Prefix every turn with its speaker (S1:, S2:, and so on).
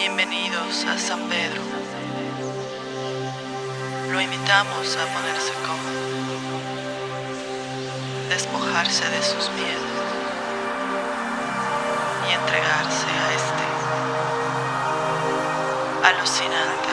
S1: Bienvenidos a San Pedro. Lo invitamos a ponerse cómodo, despojarse de sus miedos y entregarse a este alucinante